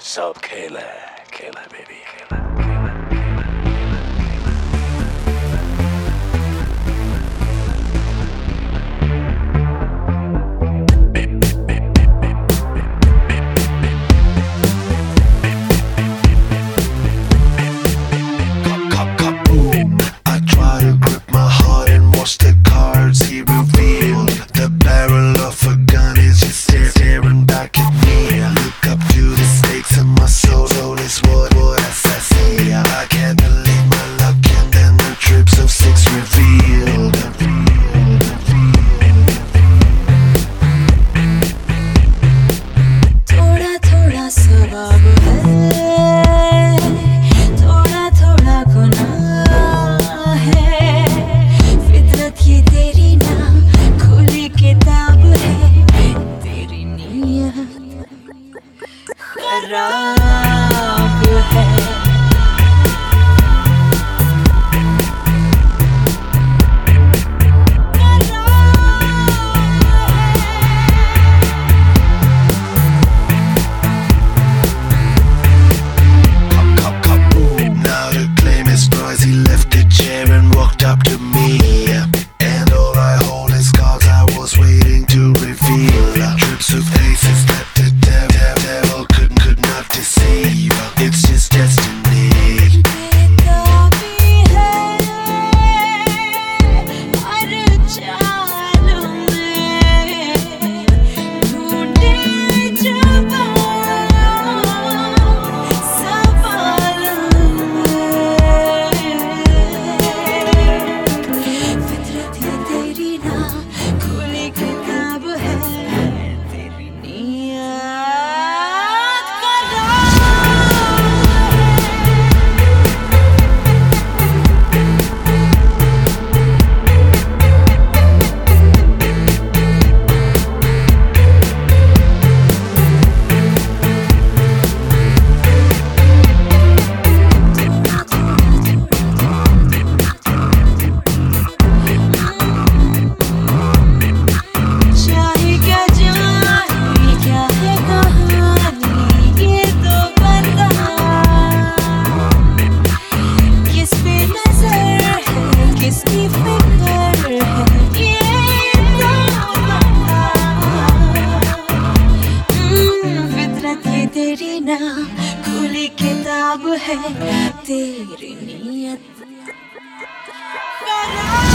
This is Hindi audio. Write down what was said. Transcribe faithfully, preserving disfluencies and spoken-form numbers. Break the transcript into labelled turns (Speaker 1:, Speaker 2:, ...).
Speaker 1: सब खेल है, खेल है बेबी, खेल है, खेल है।
Speaker 2: खराब है
Speaker 3: Now to claim his prize, he left the chair and walked up to me. And all I hold is cards I was waiting to reveal. Trips of aces that the devil, devil could, could not deceive. It's just destiny.
Speaker 2: तेरी ना खुली किताब है तेरी नीयत।